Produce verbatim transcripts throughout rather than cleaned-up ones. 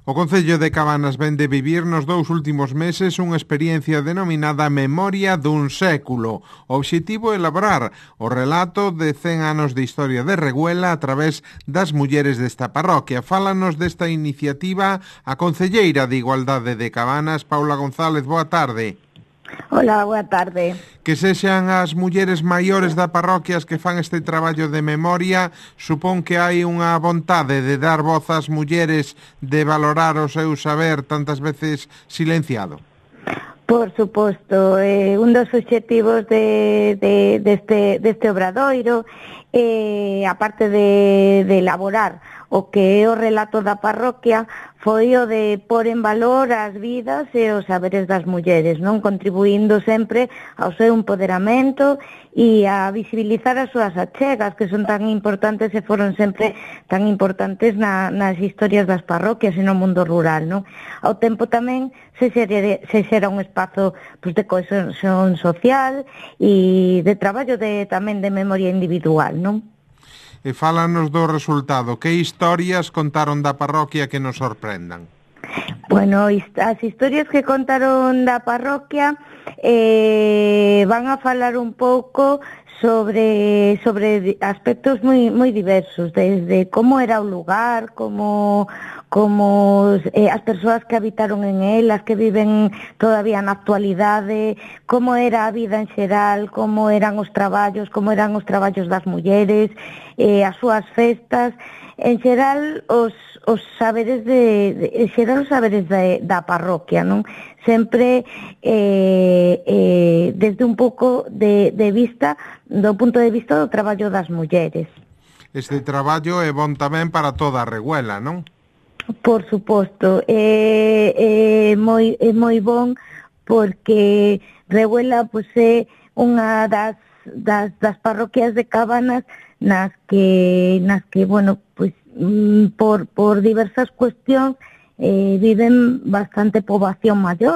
O Concello de Cabanas vén de vivir nos dous últimos meses unha experiencia denominada Memoria dun século. O obxectivo é elaborar o relato de cen anos de historia de Reguela a través das mulleres desta parroquia. Fálanos desta iniciativa a concelleira de Igualdade de Cabanas, Paula González. Boa tarde. Hola, boa tarde. Que sexan as mulleres maiores da parroquia as que fan este traballo de memoria, supón que hai unha vontade de dar voz ás mulleres, de valorar o seu saber tantas veces silenciado? Por suposto, eh, un dos obxectivos de, de, deste, deste obradoiro, eh, aparte de, de elaborar o que é o relato da parroquia, foi o de pôr en valor as vidas e os saberes das mulleres, non, contribuindo sempre ao seu empoderamento e a visibilizar as súas achegas, que son tan importantes e foron sempre tan importantes na, nas historias das parroquias e no mundo rural, non? Ao tempo tamén se xera, se xera un espazo pues, de cohesión social e de traballo de, tamén de memoria individual, non? E fálanos do resultado. Que historias contaron da parroquia que nos sorprendan? Bueno, as historias que contaron da parroquia eh, van a falar un pouco sobre sobre aspectos moi moi diversos, desde como era o lugar, como como eh, as persoas que habitaron en el, as que viven todavía na actualidade, como era a vida en xeral, como eran os traballos, como eran os traballos das mulleres, eh, as súas festas, en xeral os, os saberes de, de en xeral os saberes de, da parroquia, non? Sempre eh, eh, desde un pouco de, de vista, do punto de vista do traballo das mulleres. Este traballo é bon tamén para toda a Reguela, non? Por suposto, é, é, moi, é moi bon porque Reguela pois, é unha das, das, das parroquias de Cabanas nas que, nas que bueno, pois, por, por diversas cuestións eh, viven bastante poboación maior.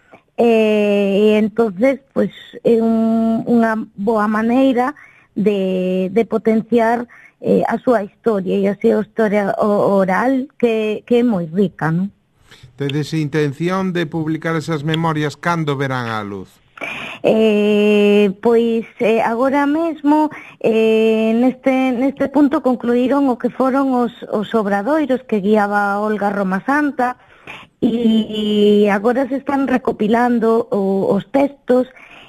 E entonces pois, é un, unha boa maneira de, de potenciar eh, a súa historia e a súa historia oral que, que é moi rica, non? Tedes intención de publicar esas memorias cando verán á luz? Eh, pois eh, agora mesmo eh, neste, neste punto concluíron o que foron os, os obradoiros que guiaba Olga Roma Santa e agora se están recopilando o, os textos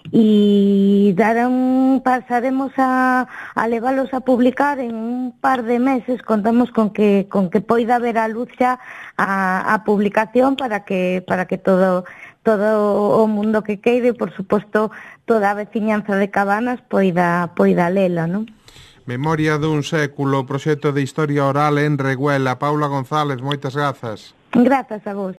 e darán, pasaremos a, a leválos a publicar en un par de meses. Contamos con que con que poida ver a luz xa a, a publicación para que para que todo todo o mundo que queire, por suposto, toda a veciñanza de Cabanas poida poida lela, non? Memoria dun século, proxecto de historia oral en Reguela. Paula González, moitas grazas. Grazas a vos.